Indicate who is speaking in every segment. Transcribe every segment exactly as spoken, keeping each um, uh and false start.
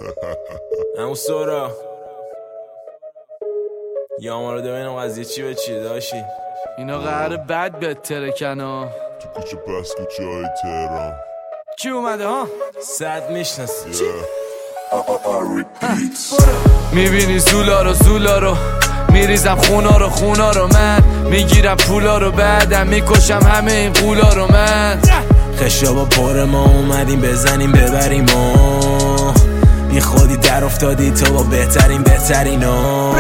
Speaker 1: همون سورا یا ما رو ببینم قضیه چی به چی داشتی.
Speaker 2: اینا قراره بد به ترکنا
Speaker 3: تو کوچه پس کوچه های تهران
Speaker 2: کی اومده ها؟
Speaker 1: صد میشناسی
Speaker 2: میبینی زولا رو زولا رو میریزم خونا رو خونا رو من میگیرم پولا رو بعدم میکشم همه این قولا رو من
Speaker 1: خشابا پر ما اومدیم بزنیم ببریم و بی خودی در افتادی تو با بهترین بهترینا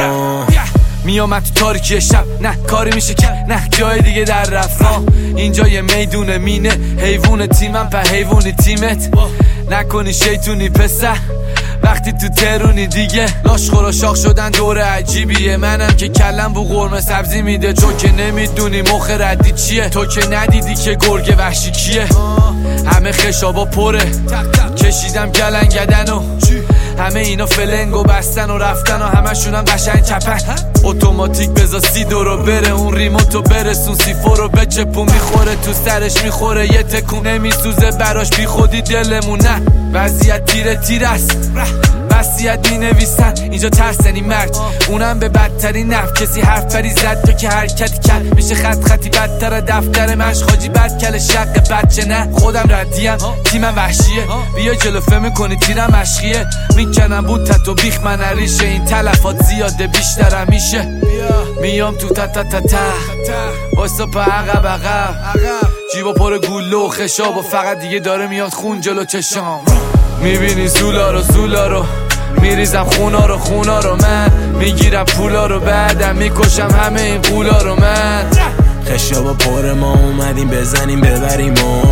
Speaker 2: میامد تو تاریکی شب نه کاری میشه که نه جای دیگه در رفت اینجا یه میدون مینه حیوون تیمم په حیوونی تیمت نکنی شیطونی پسر وقتی تو ترونی دیگه لاش خورا شاخ شدن دور عجیبیه منم که کلم بو قرمه سبزی میده تو که نمیدونی مخ ردی چیه تو که ندیدی که گرگ وحشی کیه همه خشابا پره کشیدم گلنگدن و همه اینا فلنگ و بستن و رفتن و همشونم قشنگ چپن اتوماتیک بزا سی دورو بره اون ریموتو برسون سیفو رو بچپون میخوره تو سرش میخوره یه تکون نمیسوزه براش بی خودی دلمون نه وضعیت تیره تیره است وصیت می نویسن اینجا ترسنی مرد اونم به بدترین نفت کسی حرف پری زد تو که حرکتی کرد میشه خط خطی بدتر دفتر مشخاجی بد کل شق بچه نه خودم ردیم تیمم وحشیه بیا جلو فهم کنی تیرم عشقیه میکنم بود تتو بیخ من ریشه این تلفات زیاده بیشترم میشه میام تو تا تا تا تا واسه پا عقب عقب جیبا پر گلو و خشاب و فقط دیگه داره میاد خون جلو چشام میبینی زولا رو زولا رو میریزم خونا رو خونا رو من میگیرم پولا رو بعدم میکشم همه این قولا رو من
Speaker 1: خشابا پر ما اومدیم بزنیم ببریم و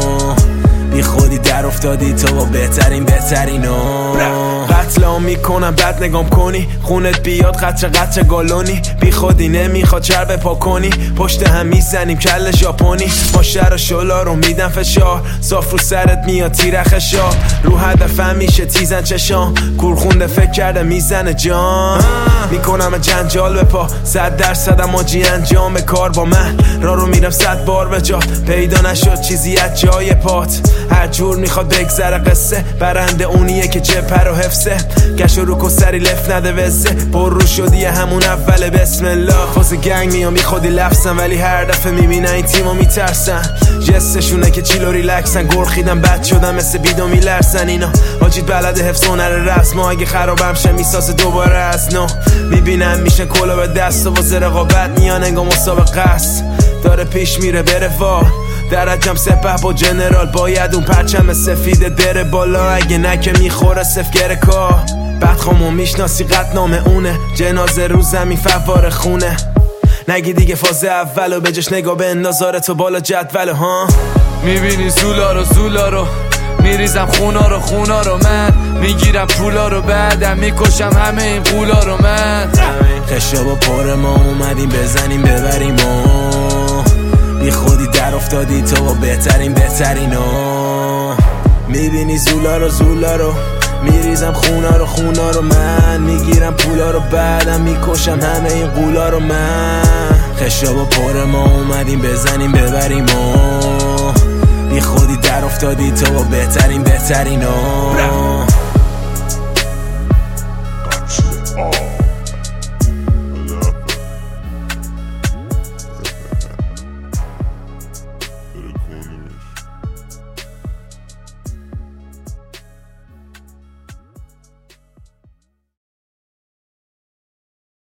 Speaker 1: بی خودی در افتادی تو با بهترین بهترینا قتلام میکنم بد نگام کنی خونت بیاد قطر قطر گالونی بی خودی نمیخواد چرب پا کنی پشت هم میزنیم کل ژاپنی ما شر و شلا رو میدم فشار صاف رو سرت میاد تیر خشاب رو هدفم میشه تیزن چشام کورخونده فکر کرده میزنه جان میکنم جنجال به پا صد درصدم آجی انجام کار با من را رو میرم صد بار به جا پیدا نشد چیزی از جای پات هر جور میخواد بگذره قصه برنده اونیه که چپه رو حفظه گشت رو کسری لف نده وزه پر رو شدی همون اول بسم الله فاز گنگ میام بی خودی لفظم ولی هر دفعه میبینن این تیمو میترسن جستشونه که چیلو ریلکسن گرخیدم بد شدم مثل بیدو میلرسن اینا حاجید بلد حفظ هنر رسم اگه خرابم شه میسازه دوباره از نو میبینم میشن کلا به دست و واسه رقابت میان انگاه مسابقه است داره پیش میره بره وا درجم سپه با جنرال باید اون پرچم سفید بره بالا اگه نکه میخوره سفگر کار بدخامو میشناسی قطنامه اونه جنازه رو زمین فوار خونه نگی دیگه فاز اولو به جاش نگاه به اندازاره تو بالا جدول ها
Speaker 2: میبینی زولا رو زولا رو میریزم خونا رو خونا رو من میگیرم پولا رو بعدم میکشم همه این قولا رو من
Speaker 1: خشابا پر ما اومدیم بزنیم ببریم و بی خودی در افتادی تو با بهترین بهترینا میبینی زولا رو زولا رو میریزم خونا رو خونا رو من میگیرم پولا رو بعدم میکشم همه این قولا رو من خشابا پر ما اومدیم بزنیم ببریم و بی خودی در افتادی تو با بهترین بهترینا